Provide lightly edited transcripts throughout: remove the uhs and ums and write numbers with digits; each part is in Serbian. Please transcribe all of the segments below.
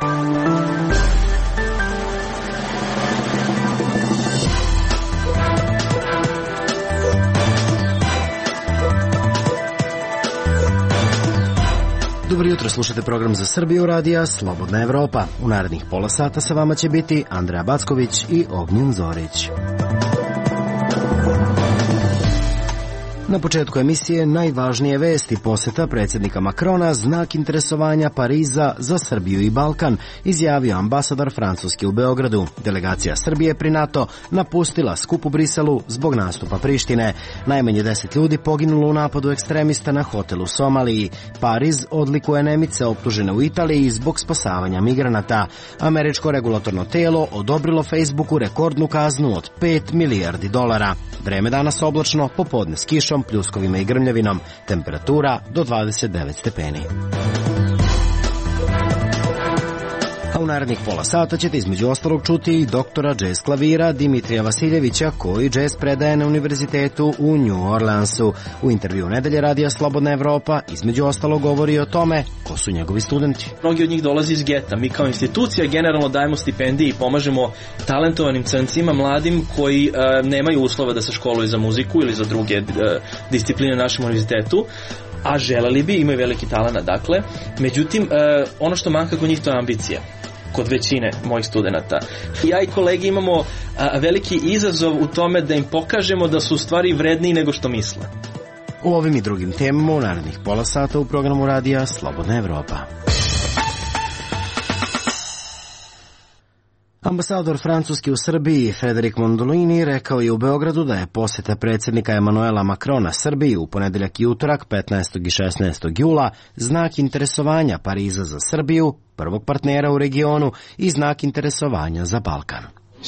Dobro jutro, slušate program za Srbiju radija Slobodna Evropa. U narednih pola sata sa vama će biti Andreja Backović i Ognjen Zorić. Na početku emisije najvažnije vesti: poseta predsjednika Macrona, znak interesovanja Pariza za Srbiju i Balkan, izjavio ambasador Francuske u Beogradu. Delegacija Srbije pri NATO napustila skup u Briselu zbog nastupa Prištine. Najmanje 10 ljudi poginulo u napadu ekstremista na hotel u Somaliji. Pariz odlikuje Nemice optužene u Italiji zbog spasavanja migranata. Američko regulatorno telo odobrilo Facebooku rekordnu kaznu od $5 milijardi. Vreme danas oblačno, popodne s kišom, pljuskovima i grmljavinom. Temperatura do 29 stepeni. A u narednih pola sata ćete između ostalog čuti i doktora džez klavira Dimitrija Vasiljevića, koji džez predaje na univerzitetu u New Orleansu. U intervju Nedelje radija Slobodna Evropa između ostalog govori o tome ko su njegovi studenti. Mnogi od njih dolaze iz geta. Mi kao institucija generalno dajemo stipendije i pomažemo talentovanim crncima, mladim koji nemaju uslova da se školuju za muziku ili za druge discipline na našem univerzitetu, a želeli bi, imaju veliki talent, dakle. Međutim, ono što manjka kod njih to je ambicija, kod većine mojih studenata. Ja i kolege imamo veliki izazov u tome da im pokažemo da su u stvari vredniji nego što misle. U ovim i drugim temama u narednih pola sata u programu radija Slobodna Evropa. Ambasador Francuske u Srbiji Frédéric Mondolini rekao je u Beogradu da je poseta predsjednika Emanuela Macrona Srbiji u ponedeljak i utorak 15. i 16. jula znak interesovanja Pariza za Srbiju, prvog partnera u regionu, i znak interesovanja za Balkan.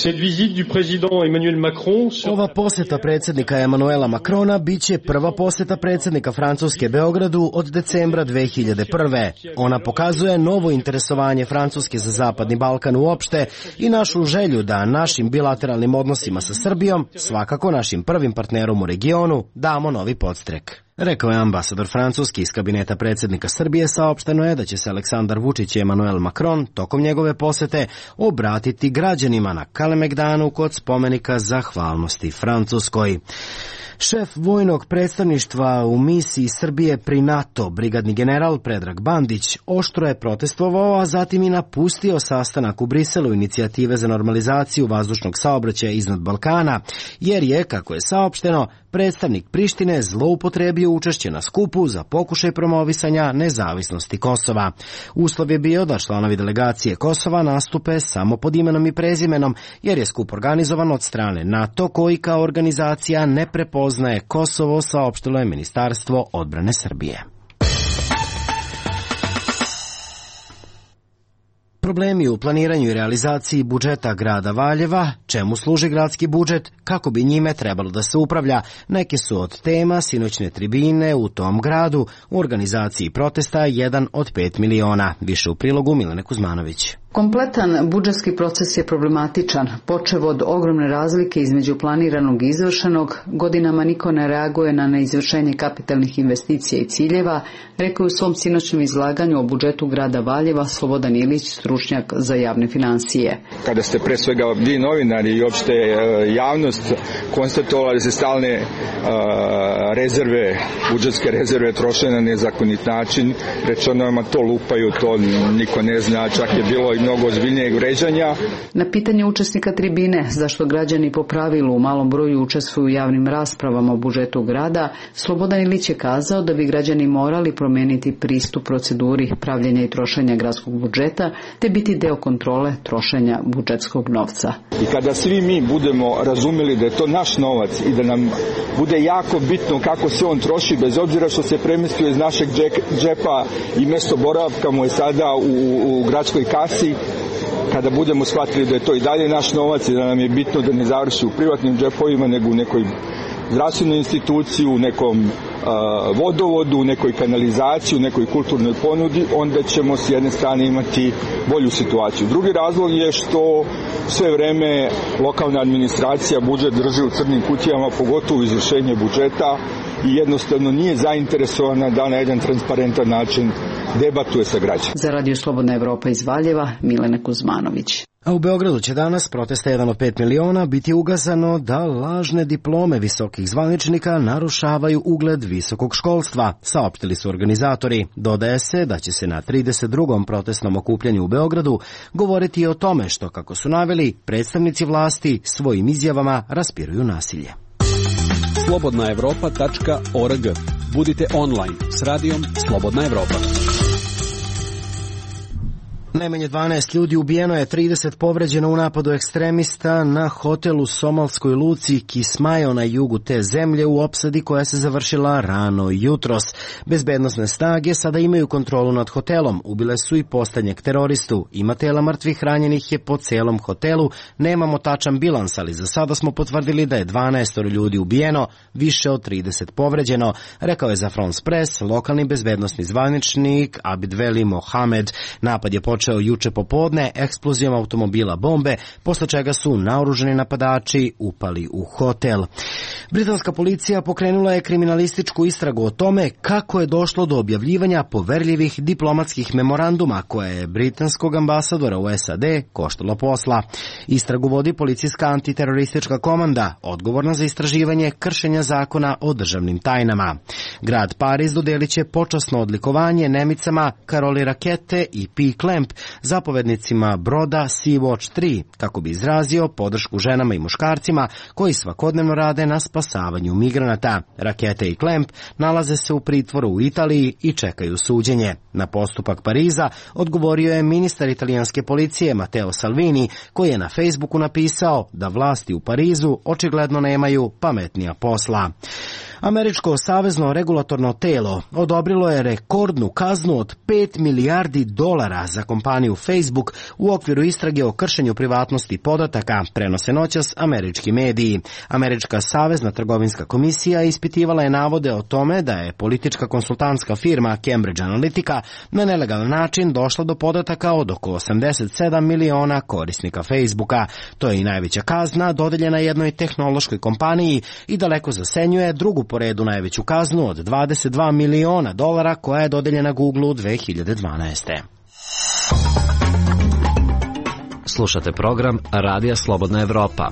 Ova poseta predsjednika Emanuela Macrona biće prva poseta predsjednika Francuske Beogradu od decembra 2001. Ona pokazuje novo interesovanje Francuske za Zapadni Balkan uopšte i našu želju da našim bilateralnim odnosima sa Srbijom, svakako našim prvim partnerom u regionu, damo novi podstrek. Rekao je ambasador Francuski. Iz kabineta predsjednika Srbije saopšteno je da će se Aleksandar Vučić i Emanuel Macron tokom njegove posete obratiti građanima na Kalemegdanu kod spomenika zahvalnosti Francuskoj. Šef vojnog predstavništva u misiji Srbije pri NATO, brigadni general Predrag Bandić, oštro je protestovao, a zatim i napustio sastanak u Briselu inicijative za normalizaciju vazdušnog saobraćaja iznad Balkana, jer je, kako je saopšteno, predstavnik Prištine zloupotrebio učešće na skupu za pokušaj promovisanja nezavisnosti Kosova. Uslov je bio da članovi delegacije Kosova nastupe samo pod imenom i prezimenom, jer je skup organizovan od strane NATO, koji kao organizacija ne prepoznaje Kosovo, saopštilo je Ministarstvo odbrane Srbije. Problemi u planiranju i realizaciji budžeta grada Valjeva, čemu služi gradski budžet, kako bi njime trebalo da se upravlja, neke su od tema sinoćne tribine u tom gradu u organizaciji protesta 1 od 5 miliona. Više u prilogu Milene Kuzmanović. Kompletan budžetski proces je problematičan, počev od ogromne razlike između planiranog i izvršenog. Godinama niko ne reaguje na neizvršenje kapitalnih investicija i ciljeva, rekao je u svom sinoćnom izlaganju o budžetu grada Valjeva Slobodan Ilić, stručnjak za javne finansije. Kada ste pre svega vi novinari i opšte javnost konstatovali da se stalne rezerve, budžetske rezerve troše na nezakonit način, rečeno je to lupaju, to niko ne zna, čak je bilo i mnogo ozbiljnijeg vređanja. Na pitanje učesnika tribine zašto građani po pravilu u malom broju učestvuju u javnim raspravama o budžetu grada, Slobodan Ilić je kazao da bi građani morali promeniti pristup proceduri pravljenja i trošenja gradskog budžeta, te biti deo kontrole trošenja budžetskog novca. I kada svi mi budemo razumeli da je to naš novac i da nam bude jako bitno kako se on troši, bez obzira što se premestio iz našeg džepa i mesto boravka mu je sada u gradskoj kasi, kada budemo shvatili da je to i dalje naš novac i da nam je bitno da ne završi u privatnim džepovima nego u nekoj zdravstvenoj instituciji, u nekom vodovodu, u nekoj kanalizaciji, u nekoj kulturnoj ponudi, onda ćemo s jedne strane imati bolju situaciju. Drugi razlog je što sve vreme lokalna administracija budžet drži u crnim kutijama, pogotovo izvršenje budžeta, i jednostavno nije zainteresovana da na jedan transparentan način debatuje sa građanima. Za Radio Slobodna Evropa iz Valjeva, Milena Kuzmanović. A u Beogradu će danas protesta 1 od 5 miliona biti ukazano da lažne diplome visokih zvaničnika narušavaju ugled visokog školstva, saopštili su organizatori. Dodaje se da će se na 32. protestnom okupljanju u Beogradu govoriti o tome što, kako su naveli, predstavnici vlasti svojim izjavama raspiruju nasilje. slobodnaevropa.org. Budite online s radijom Slobodna Evropa. Najmanje 12 ljudi ubijeno je, 30 povređeno u napadu ekstremista na hotel u somalskoj luci Kismajo na jugu te zemlje u opsadi koja se završila rano jutros. Bezbednosne snage sada imaju kontrolu nad hotelom, ubile su i poslednjeg teroristu. Ima tela mrtvih, ranjenih je po celom hotelu, nemamo tačan bilans, ali za sada smo potvrdili da je 12 ljudi ubijeno, više od 30 povređeno, rekao je za France Press lokalni bezbednosni zvaničnik Abid Veli Mohamed. Napad je počeo juče popodne eksplozijom automobila bombe, posle čega su naoružani napadači upali u hotel. Britanska policija pokrenula je kriminalističku istragu o tome kako je došlo do objavljivanja poverljivih diplomatskih memoranduma koje je britanskog ambasadora u SAD koštalo posla. Istragu vodi policijska antiteroristička komanda, odgovorna za istraživanje kršenja zakona o državnim tajnama. Grad Pariz dodelit će počasno odlikovanje Nemicama Karoli Rakete i P. Klemp, zapovednicima broda Sea-Watch 3, kako bi izrazio podršku ženama i muškarcima koji svakodnevno rade na spasavanju migranata. Rakete i Klemp nalaze se u pritvoru u Italiji i čekaju suđenje. Na postupak Pariza odgovorio je ministar italijanske policije Matteo Salvini, koji je na Facebooku napisao da vlasti u Parizu očigledno nemaju pametnija posla. Američko savezno regulatorno telo odobrilo je rekordnu kaznu od $5 milijardi za kompaniju Facebook u okviru istrage o kršenju privatnosti podataka, prenose noćas američki mediji. Američka savezna trgovinska komisija ispitivala je navode o tome da je politička konsultantska firma Cambridge Analytica na nelegalan način došla do podataka od oko 87 miliona korisnika Facebooka. To je i najveća kazna dodeljena jednoj tehnološkoj kompaniji i daleko zasenjuje drugu po redu najveću kaznu od $22 miliona koja je dodeljena Googleu 2012. Slušate program Radija Slobodna Evropa.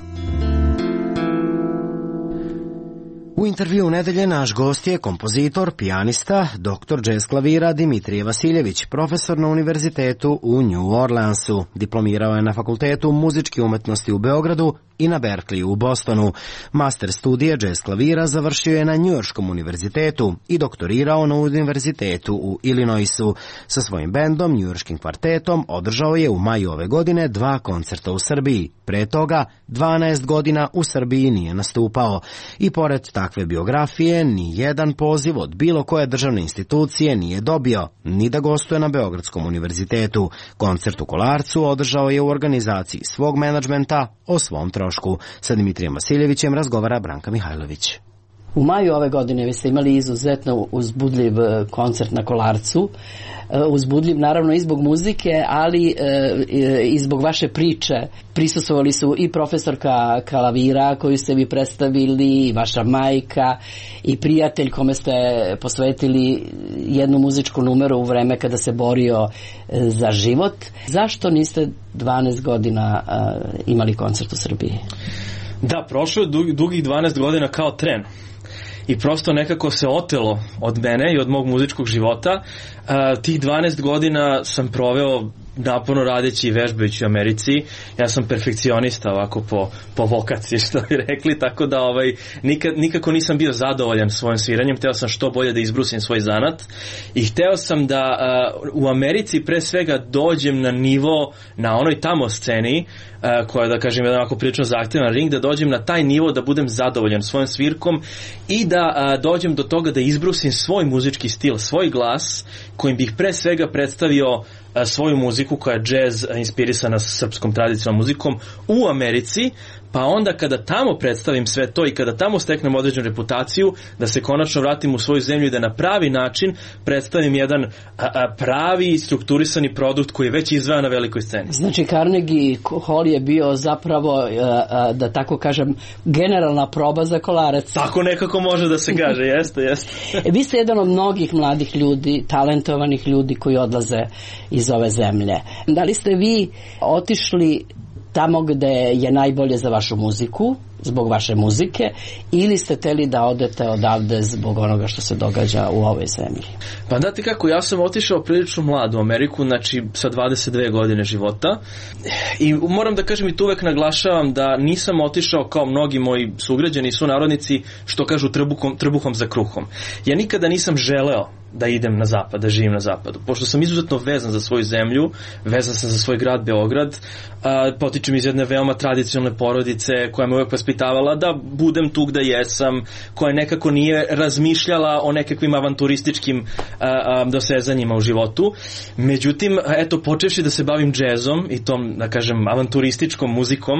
U intervju nedelje naš gost je kompozitor, pijanista, doktor džez klavira Dimitrije Vasiljević, profesor na univerzitetu u New Orleansu. Diplomirao je na Fakultetu muzičke umetnosti u Beogradu i na Berkeley u Bostonu. Master studije džez klavira završio je na Njujorškom univerzitetu i doktorirao na univerzitetu u Illinoisu. Sa svojim bendom, Njujorškim kvartetom, održao je u maju ove godine 2 koncerta u Srbiji. Pre toga 12 godina u Srbiji nije nastupao. I pored takve biografije, ni jedan poziv od bilo koje državne institucije nije dobio, ni da gostuje na Beogradskom univerzitetu. Koncert u Kolarcu održao je u organizaciji svog menadžmenta o svom trošku. Sa Dimitrijem Vasiljevićem razgovara Branka Mihajlović. U maju ove godine vi ste imali izuzetno uzbudljiv koncert na Kolarcu. Uzbudljiv naravno i zbog muzike, ali i zbog vaše priče. Prisustvovali su i profesorka klavira koju ste vi predstavili, i vaša majka, i prijatelj kome ste posvetili jednu muzičku numeru u vreme kada se borio za život. Zašto niste 12 godina imali koncert u Srbiji? Da, prošlo je dugih 12 godina kao tren. I prosto nekako se otelo od mene i od mog muzičkog života. Tih 12 godina sam proveo naporno radeći i vežbajući u Americi. Ja sam perfekcionista ovako po vokaciji, što bi rekli, tako da nikako nisam bio zadovoljan svojim sviranjem. Hteo sam što bolje da izbrusim svoj zanat i hteo sam da u Americi pre svega dođem na nivo, na onoj tamo sceni koja je, da kažem, jedan ovako prilično zahtjevan ring, da dođem na taj nivo da budem zadovoljan svojim svirkom i da dođem do toga da izbrusim svoj muzički stil, svoj glas, kojim bih pre svega predstavio svoju muziku muziku koja je džez inspirisana srpskom tradicionalnom muzikom u Americi, pa onda kada tamo predstavim sve to i kada tamo steknem određenu reputaciju, da se konačno vratim u svoju zemlju i da na pravi način predstavim jedan pravi strukturisani produkt koji je već izvaja na velikoj sceni. Znači Carnegie Hall je bio zapravo, da tako kažem, generalna proba za Kolarac. Tako nekako može da se kaže, jeste. Vi ste jedan od mnogih mladih ljudi, talentovanih ljudi koji odlaze iz ove zemlje. Da li ste vi otišli tamo gde je najbolje za vašu muziku, zbog vaše muzike, ili ste teli da odete odavde zbog onoga što se događa u ovoj zemlji? Pa dati kako, ja sam otišao prilično mlad u Ameriku, znači sa 22 godine života, i moram da kažem i tu uvek naglašavam da nisam otišao kao mnogi moji sugrađani i sunarodnici što kažu trbuhom za kruhom. Ja nikada nisam želeo da idem na zapad, da živim na zapadu. Pošto sam izuzetno vezan za svoju zemlju, vezan sam za svoj grad Beograd, potičem iz jedne veoma tradicionalne porodice koja me uvek vaspitavala da budem tu gde jesam, koja nekako nije razmišljala o nekakvim avanturističkim dosezanjima u životu. Međutim, eto, počevši da se bavim džezom i tom, da kažem, avanturističkom muzikom,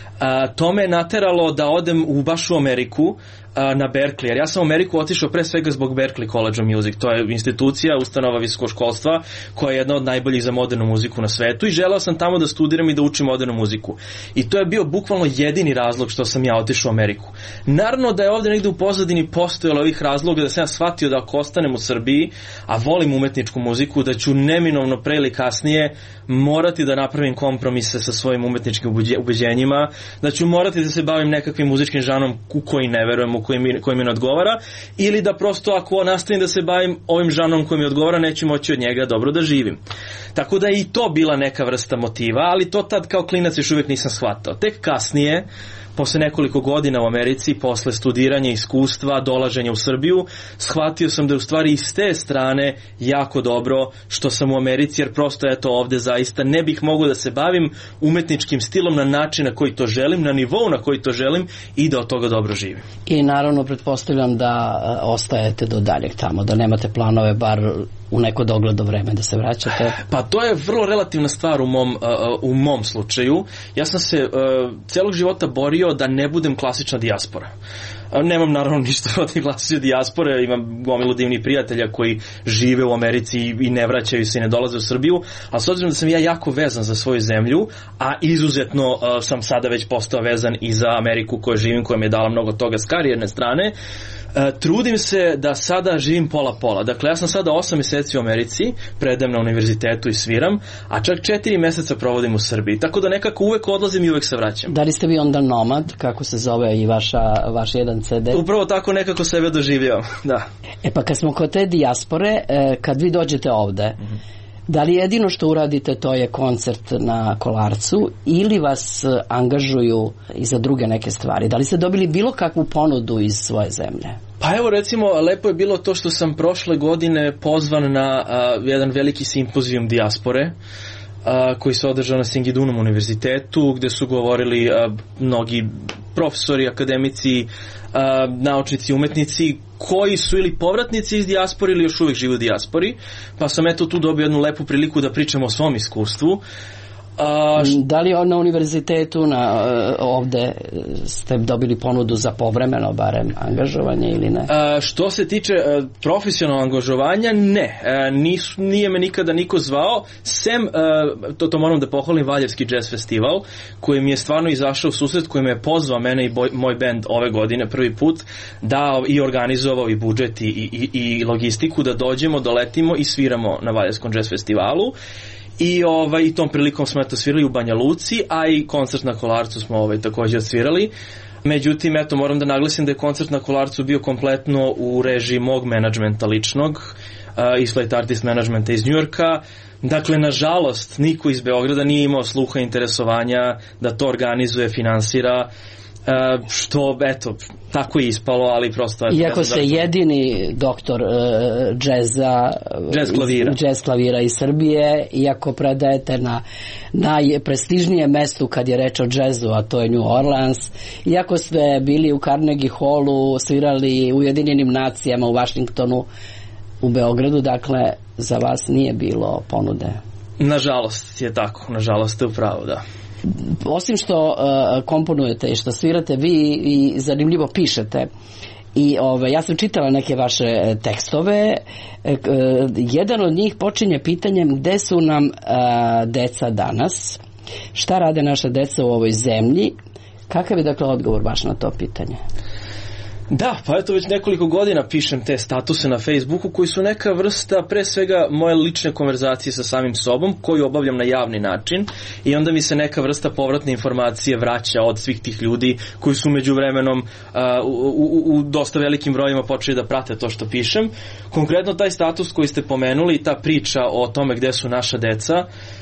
to me je nateralo da odem baš u Ameriku, na Berkeley, jer ja sam u Ameriku otišao pre svega zbog Berkeley College of Music. To je institucija, ustanova visokog školstva koja je jedna od najboljih za modernu muziku na svetu i želeo sam tamo da studiram i da učim modernu muziku. I to je bio bukvalno jedini razlog što sam ja otišao u Ameriku. Naravno da je ovde negde u pozadini postojalo ovih razloga da sam ja shvatio da ako ostanem u Srbiji, a volim umetničku muziku, da ću neminovno pre ili kasnije morati da napravim kompromise sa svojim umetničkim ubeđenjima, da ću morati da se bavim nekakvim muzičkim žanom u koji ne verujem, koji mi ne odgovara, ili da prosto ako nastavim da se bavim ovim žanrom koji mi odgovara, neću moći od njega dobro da živim. Tako da je i to bila neka vrsta motiva, ali to tad kao klinac još uvijek nisam shvatao. Tek kasnije, posle nekoliko godina u Americi, posle studiranja, iskustva, dolaženja u Srbiju, shvatio sam da je u stvari iz te strane jako dobro što sam u Americi, jer prosto eto ovde zaista ne bih mogao da se bavim umetničkim stilom na način na koji to želim, na nivou na koji to želim i da od toga dobro živim. I naravno pretpostavljam da ostajete do daljeg tamo, da nemate planove bar u neko dogledno vreme da se vraćate. Pa to je vrlo relativna stvar u mom slučaju. Ja sam se celog života borio da ne budem klasična dijaspora. Nemam naravno ništa protiv klasične dijaspore, imam gomilu divnih prijatelja koji žive u Americi i ne vraćaju se i ne dolaze u Srbiju, a s obzirom da sam ja jako vezan za svoju zemlju, a izuzetno sam sada već postao vezan i za Ameriku koju živim, koja mi je dala mnogo toga s karijerne strane, trudim se da sada živim pola-pola. Dakle, ja sam sada 8 meseci u Americi, predajem na univerzitetu i sviram, a čak 4 meseca provodim u Srbiji. Tako da nekako uvek odlazim i uvek se vraćam. Da li ste vi onda nomad, kako se zove i vaš jedan CD? Upravo tako nekako sebe doživljavam, da. E pa kad smo kod te dijaspore, kad vi dođete ovde, da li jedino što uradite to je koncert na Kolarcu ili vas angažuju i za druge neke stvari? Da li ste dobili bilo kakvu ponudu iz svoje zemlje? Pa evo recimo, lepo je bilo to što sam prošle godine pozvan na jedan veliki simpozijum dijaspore koji se održao na Singidunom univerzitetu, gde su govorili mnogi profesori, akademici, naučnici, umetnici koji su ili povratnici iz dijaspore ili još uvijek žive u dijaspori, pa sam eto tu dobio jednu lepu priliku da pričam o svom iskustvu. Da li na univerzitetu ovde ste dobili ponudu za povremeno barem angažovanje ili ne? Što se tiče profesionalnog angažovanja, ne. Nije me nikada niko zvao, sem, to moram da pohvalim, Valjevski jazz festival, koji mi je stvarno izašao u susret, koji me je pozvao, mene i moj bend ove godine prvi put, dao i organizovao i budžet i logistiku da dođemo, doletimo i sviramo na Valjevskom jazz festivalu. I tom prilikom smo svirali u Banja Luci, a i koncert na Kolarcu smo također odsvirali. Međutim, moram da naglasim da je koncert na Kolarcu bio kompletno u režiji mog menadžmenta ličnog, Islight Artist Managementa iz Njujorka. Dakle, nažalost, niko iz Beograda nije imao sluha interesovanja da to organizuje, finansira, što, tako je ispalo, ali prosto... Iako ste jedini doktor džez klavira iz Srbije, iako predajete na najprestižnijem mestu kad je reč o džezu, a to je New Orleans, iako ste bili u Carnegie Hallu, svirali u Ujedinjenim nacijama u Vašingtonu, u Beogradu, dakle, za vas nije bilo ponude. Nažalost je tako, nažalost ste u pravu, da. Osim što komponujete i što svirate, vi i zanimljivo pišete. I ja sam čitala neke vaše tekstove. Jedan od njih počinje pitanjem gde su nam deca danas, šta rade naša deca u ovoj zemlji. Kakav je dakle odgovor baš na to pitanje? Da, pa eto već nekoliko godina pišem te statuse na Facebooku koji su neka vrsta pre svega moje lične konverzacije sa samim sobom koju obavljam na javni način i onda mi se neka vrsta povratne informacije vraća od svih tih ljudi koji su međuvremenom u dosta velikim brojima počeli da prate to što pišem. Konkretno taj status koji ste pomenuli, ta priča o tome gde su naša deca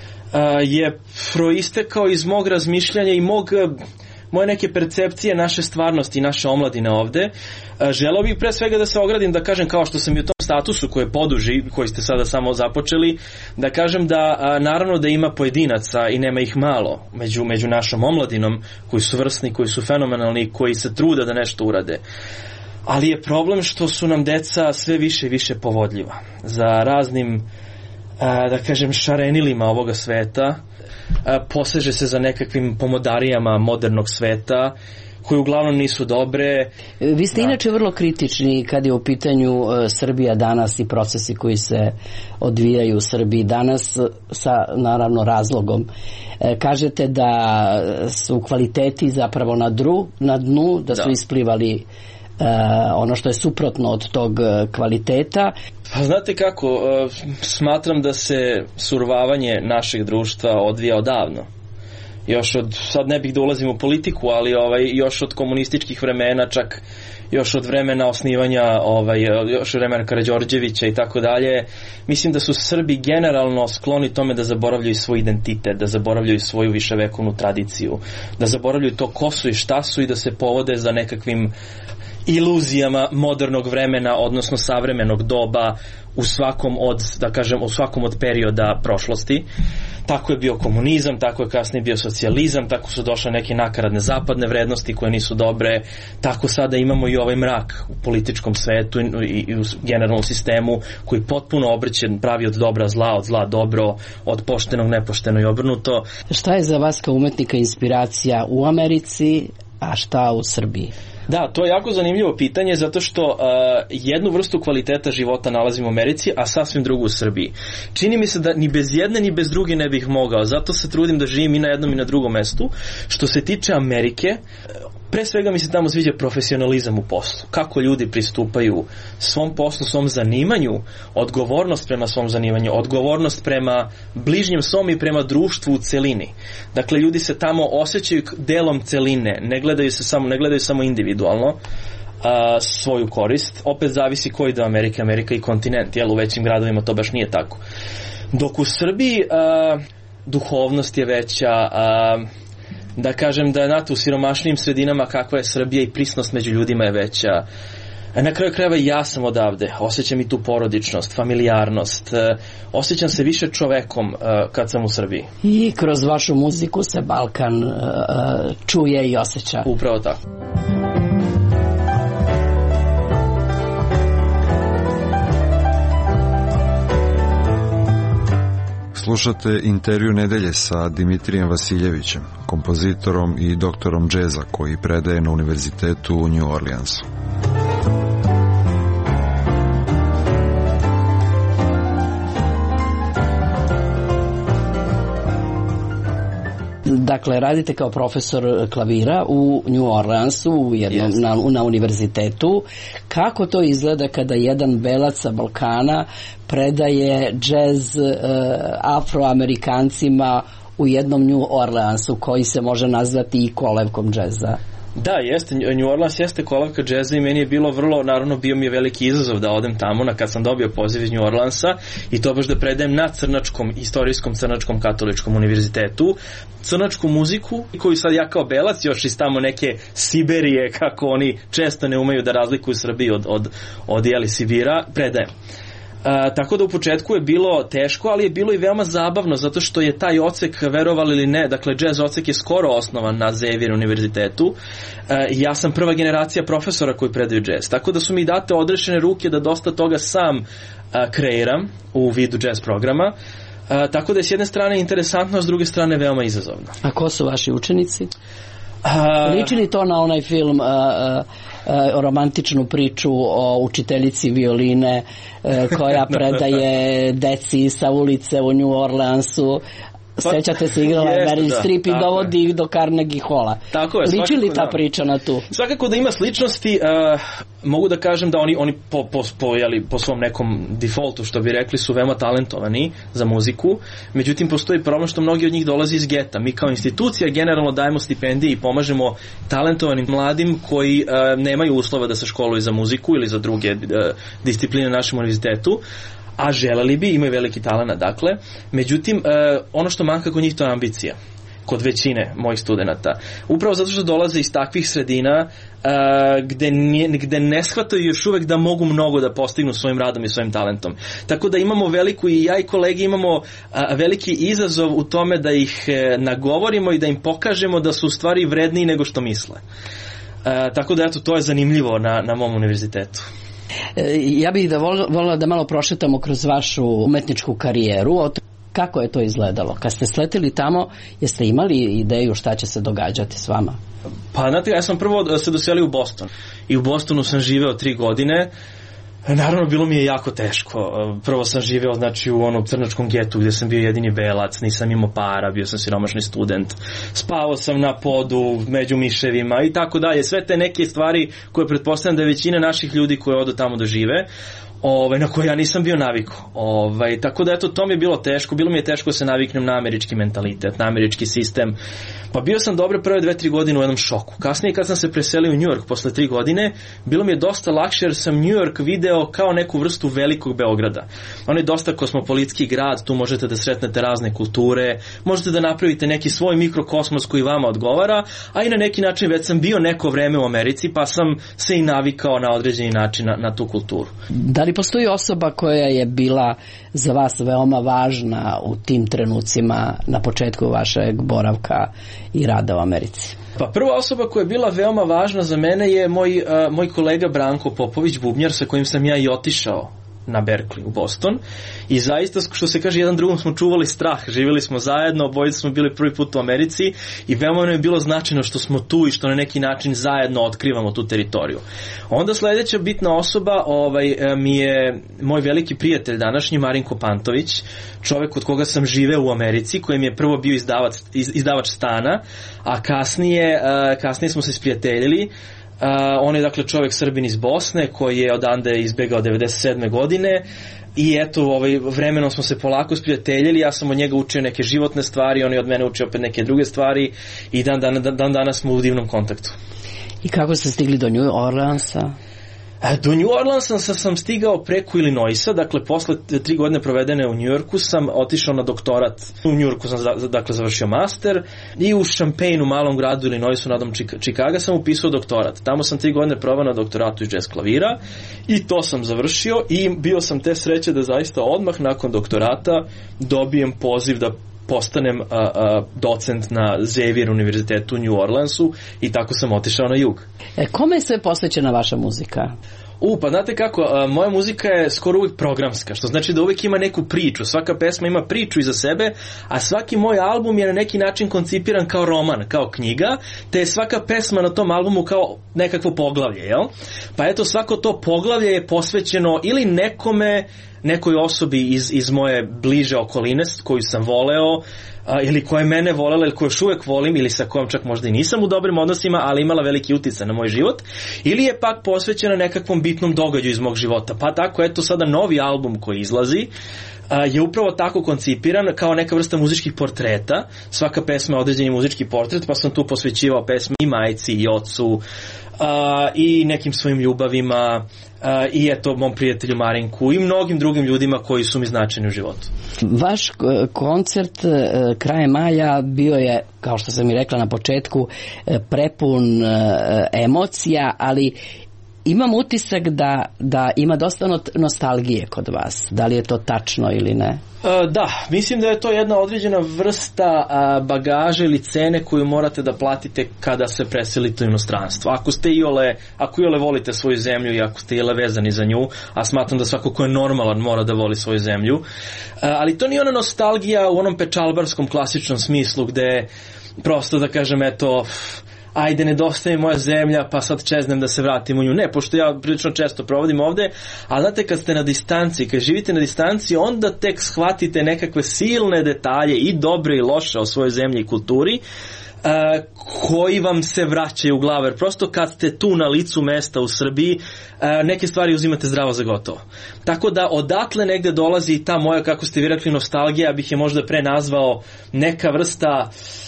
je proistekao iz mog razmišljanja i moje neke percepcije naše stvarnosti i naše omladine ovde. Želeo bih pre svega da se ogradim, da kažem kao što sam i u tom statusu koji je poduži, koji ste sada samo započeli, da kažem da naravno da ima pojedinaca i nema ih malo među našom omladinom koji su vrsni, koji su fenomenalni, koji se trude da nešto urade. Ali je problem što su nam deca sve više i više povodljiva za raznim, da kažem, šarenilima ovoga sveta. Poseže se za nekakvim pomodarijama modernog sveta koje uglavnom nisu dobre. Vi ste inače vrlo kritični kad je u pitanju Srbija danas i procesi koji se odvijaju u Srbiji danas sa naravno razlogom. Kažete da su kvaliteti zapravo na dnu, da su isplivali ono što je suprotno od tog kvaliteta. Pa znate kako, smatram da se survavanje našeg društva odvija odavno. Još od, sad ne bih da ulazim u politiku, ali još od komunističkih vremena, čak još od vremena osnivanja, još od vremena Karađorđevića i tako dalje. Mislim da su Srbi generalno skloni tome da zaboravljaju svoj identitet, da zaboravljaju svoju viševekovnu tradiciju, da zaboravljaju to ko su i šta su i da se povode za nekakvim iluzijama modernog vremena, odnosno savremenog doba u svakom od perioda prošlosti. Tako je bio komunizam, tako je kasnije bio socijalizam, tako su došle neke nakaradne zapadne vrednosti koje nisu dobre, tako sada imamo i ovaj mrak u političkom svetu i u generalnom sistemu koji potpuno obrće, pravi od dobra zla, od zla dobro, od poštenog nepošteno i obrnuto. Šta je za vas kao umetnika inspiracija u Americi, a šta u Srbiji? Da, to je jako zanimljivo pitanje zato što jednu vrstu kvaliteta života nalazimo u Americi, a sasvim drugu u Srbiji. Čini mi se da ni bez jedne ni bez druge ne bih mogao, zato se trudim da živim i na jednom i na drugom mestu. Što se tiče Amerike, pre svega mi se tamo sviđa profesionalizam u poslu. Kako ljudi pristupaju svom poslu, svom zanimanju, odgovornost prema svom zanimanju, odgovornost prema bližnjem svom i prema društvu u celini. Dakle, ljudi se tamo osjećaju delom celine, ne gledaju samo individualno svoju korist. Opet zavisi koji deo Amerike, Amerika i kontinent, u većim gradovima to baš nije tako. Dok u Srbiji duhovnost je veća, da kažem da u siromašnijim sredinama kakva je Srbija i prisnost među ljudima je veća. Na kraju krajeva ja sam odavde, osjećam i tu porodičnost, familijarnost, osjećam se više čovekom kad sam u Srbiji. I kroz vašu muziku se Balkan čuje i osjeća. Upravo tako. Slušate intervju nedelje sa Dimitrijem Vasiljevićem, kompozitorom i doktorom džeza koji predaje na univerzitetu u New Orleansu. Dakle, radite kao profesor klavira u New Orleansu, na univerzitetu. Kako to izgleda kada jedan belac sa Balkana predaje džez afroamerikancima u jednom New Orleansu koji se može nazvati i kolevkom džeza? Da, jeste, New Orleans jeste kolevka džeza i meni je bilo vrlo, bio mi je veliki izazov da odem tamo kad sam dobio poziv iz New Orleansa i to baš da predajem na istorijskom crnačkom katoličkom univerzitetu crnačku muziku koju sad ja kao belac još iz tamo neke Siberije, kako oni često ne umeju da razlikuju Srbiju od Sibira, predajem. Tako da u početku je bilo teško, ali je bilo i veoma zabavno zato što je taj odsek, verovali ili ne, dakle jazz odsek je skoro osnovan na Xavier univerzitetu. Ja sam prva generacija profesora koji predaju jazz, tako da su mi date odrešene ruke da dosta toga sam kreiram u vidu jazz programa. Tako da je s jedne strane interesantno, a s druge strane veoma izazovno. A ko su vaši učenici? Liči li to na onaj film romantičnu priču o učiteljici violine koja predaje deci sa ulice u New Orleansu? Sećate se, igrala je Meryl Streep i dovodi ih do Carnegie Halla. Liči li ta priča na tu? Svakako da ima sličnosti. Mogu da kažem da oni po svom nekom defaultu, što bi rekli, su veoma talentovani za muziku. Međutim, postoji problem što mnogi od njih dolaze iz geta. Mi kao institucija generalno dajemo stipendije i pomažemo talentovanim mladim koji nemaju uslova da se školuju za muziku ili za druge discipline na našem univerzitetu, a želeli bi, imaju veliki talent, dakle. Međutim, ono što manjka kod njih to je ambicija, kod većine mojih studenata. Upravo zato što dolaze iz takvih sredina gde ne shvataju još uvek da mogu mnogo da postignu svojim radom i svojim talentom. Tako da imamo veliku, i ja i kolege imamo veliki izazov u tome da ih nagovorimo i da im pokažemo da su u stvari vredniji nego što misle. Tako da, eto, to je zanimljivo na mom univerzitetu. Ja bih volila da malo prošetamo kroz vašu umetničku karijeru. Kako je to izgledalo? Kad ste sletili tamo, jeste imali ideju šta će se događati s vama? Pa, znate, ja sam prvo se doselio u Boston. I u Bostonu sam živeo 3 godine. Naravno, bilo mi je jako teško. Prvo sam živeo, znači, u onom crnačkom getu gdje sam bio jedini belac, nisam imao para, bio sam siromašni student. Spavao sam na podu, među miševima i tako dalje. Sve te neke stvari koje pretpostavljam da je većina naših ljudi koji odu tamo da žive, na koje ja nisam bio navikao. Tako da, eto, to mi je bilo teško. Bilo mi je teško da se naviknem na američki mentalitet, na američki sistem. Pa bio sam dobre prve 2-3 godine u jednom šoku. Kasnije, kad sam se preselio u New York posle 3 godine, bilo mi je dosta lakše jer sam New York video kao neku vrstu velikog Beograda. On je dosta kosmopolitski grad, tu možete da sretnete razne kulture, možete da napravite neki svoj mikrokosmos koji vama odgovara, a i na neki način već sam bio neko vreme u Americi, pa sam se i navikao na određeni način na tu kulturu. Da li postoji osoba koja je bila za vas veoma važna u tim trenucima na početku vašeg boravka i rada u Americi? Pa prva osoba koja je bila veoma važna za mene je moj kolega Branko Popović, bubnjar, sa kojim sam ja i otišao na Berkeley u Boston, i zaista, što se kaže, jedan drugom smo čuvali strah, živjeli smo zajedno, obojica smo bili prvi put u Americi i veoma nam je bilo značajno što smo tu i što na neki način zajedno otkrivamo tu teritoriju. Onda sledeća bitna osoba mi je moj veliki prijatelj današnji, Marinko Pantović, čovek od koga sam živeo u Americi, koji mi je prvo bio izdavač stana, a kasnije smo se sprijateljili. On je, dakle, čovjek Srbin iz Bosne koji je odande izbegao 97. godine i eto, vremenom smo se polako sprijateljili. Ja sam od njega učio neke životne stvari, on je od mene učio opet neke druge stvari i dan danas smo u divnom kontaktu. I kako ste stigli do New Orleansa? Do New Orleansa sam stigao preko Illinoisa, dakle posle 3 godine provedene u New Yorku sam otišao na doktorat. U New Yorku sam dakle završio master i u Champaign, u malom gradu Illinoisu nadam Chicaga, sam upisao doktorat. Tamo sam 3 godine proveo na doktoratu iz jazz klavira i to sam završio i bio sam te sreće da zaista odmah nakon doktorata dobijem poziv da postanem docent na Xavier univerzitetu u New Orleansu i tako sam otišao na jug. Kome je sve posvećena vaša muzika? Pa znate kako, moja muzika je skoro uvijek programska, što znači da uvijek ima neku priču, svaka pesma ima priču iza sebe, a svaki moj album je na neki način koncipiran kao roman, kao knjiga, te je svaka pesma na tom albumu kao nekakvo poglavlje, jel? Pa eto, svako to poglavlje je posvećeno ili nekoj osobi iz moje bliže okoline koju sam voleo, ili koja je mene volela, ili koju još uvek volim, ili sa kojom čak možda i nisam u dobrim odnosima, ali imala veliki uticaj na moj život, ili je pak posvećena nekakvom bitnom događaju iz mog života. Pa tako, eto, sada novi album koji izlazi je upravo tako koncipiran kao neka vrsta muzičkih portreta. Svaka pesma je određeni muzički portret, pa sam tu posvećivao pesme i majci i ocu, i nekim svojim ljubavima, i eto mom prijatelju Marinku i mnogim drugim ljudima koji su mi značajni u životu. Vaš koncert krajem maja bio je, kao što sam i rekla na početku, prepun emocija, ali Imam utisak da ima dosta nostalgije kod vas. Da li je to tačno ili ne? Da, mislim da je to jedna određena vrsta bagaža ili cene koju morate da platite kada se preselite u inostranstvo. Ako iole volite svoju zemlju i ako ste iole vezani za nju, a smatram da svako ko je normalan mora da voli svoju zemlju, ali to nije ona nostalgija u onom pečalbarskom klasičnom smislu gde prosto da kažem eto, ajde nedostaje moja zemlja pa sad čeznem da se vratim u nju. Ne, pošto ja prilično često provodim ovde, a znate kad ste na distanci, kad živite na distanci, onda tek shvatite nekakve silne detalje i dobre i loše o svojoj zemlji i kulturi, koji vam se vraćaju u glavu, jer prosto kad ste tu na licu mesta u Srbiji, neke stvari uzimate zdravo za gotovo. Tako da odatle negde dolazi i ta moja, kako ste vi rekli, nostalgija, bih je možda pre nazvao neka vrsta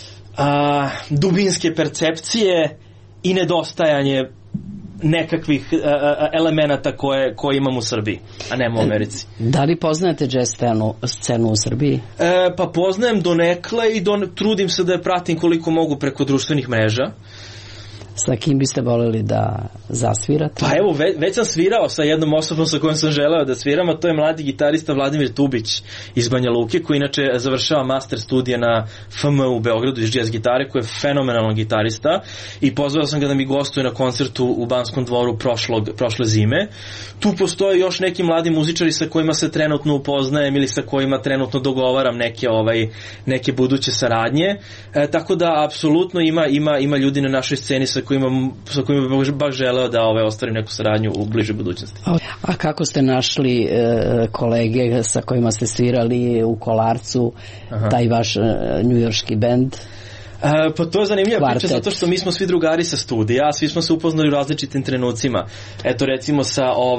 dubinske percepcije i nedostajanje nekakvih elemenata koje imam u Srbiji, a nema u Americi. Da li poznajete jazz scenu u Srbiji? Pa poznajem donekle i trudim se da je pratim koliko mogu preko društvenih mreža. Sa kim biste voleli da zasvirate? Pa evo, već sam svirao sa jednom osobom sa kojom sam želeo da sviram, a to je mladi gitarista Vladimir Tubić iz Banja Luke, koji inače završava master studije na FM u Beogradu iz jazz gitare, koji je fenomenalan gitarista, i pozvao sam ga da mi gostuje na koncertu u Banskom dvoru prošle zime. Tu postoje još neki mladi muzičari sa kojima se trenutno upoznajem ili sa kojima trenutno dogovaram neke buduće saradnje, tako da apsolutno ima ljudi na našoj sceni sa kojima bih baš želeo da ostvarim neku saradnju u bližoj budućnosti. A kako ste našli kolege sa kojima ste svirali u Kolarcu, taj vaš njujorški bend? Pa to je zanimljiva priča, zato što mi smo svi drugari sa studija, a svi smo se upoznali u različitim trenucima. Eto, recimo sa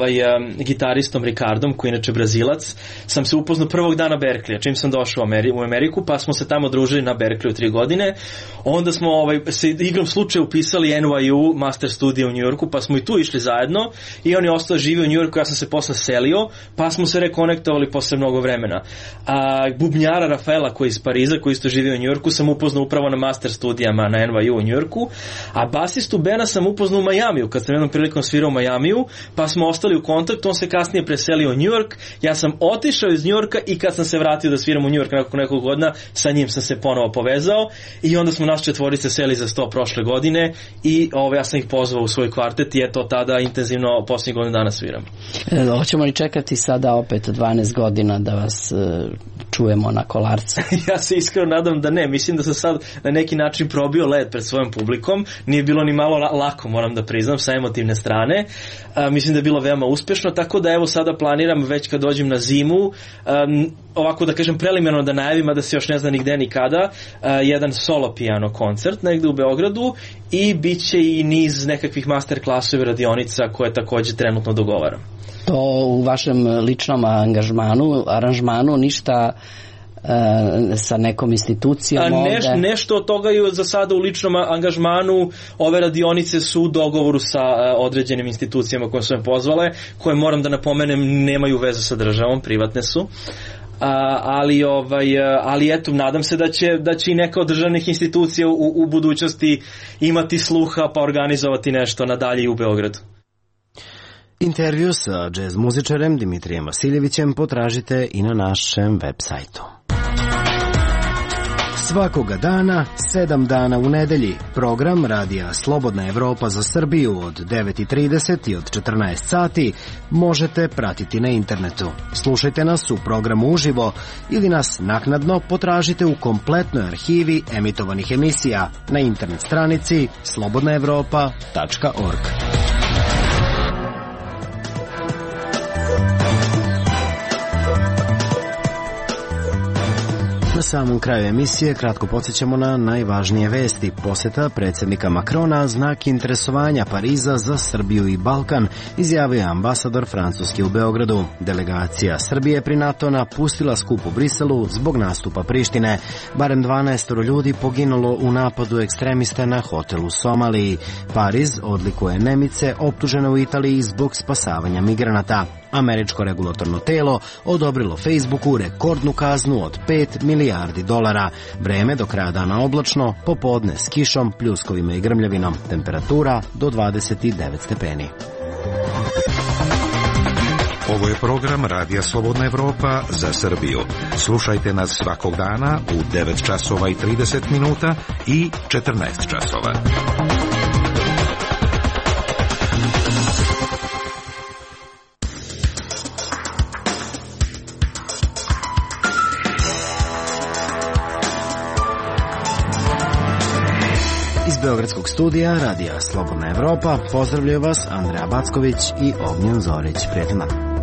gitaristom Ricardom, koji je inače Brazilac, sam se upoznao prvog dana Berkleya, čim sam došao u Ameriku, pa smo se tamo družili na Berkleyu 3 godine. Onda smo se igrom slučaja upisali NYU Master Studio u Njujorku, pa smo i tu išli zajedno, i on je ostao živio u Njujorku, ja sam se posle selio, pa smo se rekonektovali posle mnogo vremena. Bubnjara Rafaela, koji je iz Pariza, koji isto živio u Njujorku, sam upoznao upravo na master studijama na NYU u Njujorku, a basistu Bena sam upoznao u Majamiju, kad sam jednom prilikom svirao u Majamiju, pa smo ostali u kontaktu, on se kasnije preselio u Njujork, ja sam otišao iz Njujorka i kad sam se vratio da sviram u Njujork nakon nekog godina, sa njim sam se ponovo povezao i onda smo nas četvorice seli za 100 prošle godine i ja sam ih pozvao u svoj kvartet i eto tada intenzivno posljednjih godina dana sviram. Hoćemo li čekati sada opet 12 godina da vas čujemo na Kolarcu? Ja se iskreno nadam da ne, mislim da sam sad na neki način probio led pred svojom publikom, nije bilo ni malo lako, moram da priznam, sa emotivne strane, mislim da je bilo veoma uspešno, tako da evo sada planiram već kad dođem na zimu, ovako da kažem preliminarno da najavim, a da se još ne zna nigde ni kada, jedan solo piano koncert negde u Beogradu i bit će i niz nekakvih master klasova i radionica koje takođe trenutno dogovaram. To u vašem ličnom aranžmanu ništa sa nekom institucijom ovde? Nešto od toga je za sada u ličnom angažmanu. Ove radionice su u dogovoru sa određenim institucijama koje su me pozvale, koje moram da napomenem nemaju veze sa državom, privatne su. Ali eto, nadam se da će i neka od državnih institucija u budućnosti imati sluha pa organizovati nešto nadalje i u Beogradu. Intervju sa džez muzičarem Dimitrijem Vasiljevićem potražite i na našem web sajtu. Svakoga dana, 7 dana u nedelji, program Radija Slobodna Evropa za Srbiju od 9:30 i od 14 sati možete pratiti na internetu. Slušajte nas u programu uživo ili nas naknadno potražite u kompletnoj arhivi emitovanih emisija na internet stranici slobodnaevropa.org. Na samom kraju emisije kratko podsjećamo na najvažnije vesti. Poseta predsjednika Macrona znak interesovanja Pariza za Srbiju i Balkan, izjavio je ambasador Francuske u Beogradu. Delegacija Srbije pri NATO napustila skup u Briselu zbog nastupa Prištine. Barem 12 ljudi poginulo u napadu ekstremista na hotel u Somaliji. Pariz odlikuje Nemice optužene u Italiji zbog spasavanja migranata. Američko regulatorno telo odobrilo Facebooku rekordnu kaznu od $5 milijardi. Vreme do kraja dana oblačno, popodne s kišom, pljuskovima i grmljavinom. Temperatura do 29 stepeni. Ovo je program Radija Slobodna Evropa za Srbiju. Slušajte nas svakog dana u 9 časova i 30 minuta i 14 časova. Iz Beogradskog studija Radija Slobodna Evropa pozdravljaju vas Andreja Backović i Ognjen Zorić. Prijatno.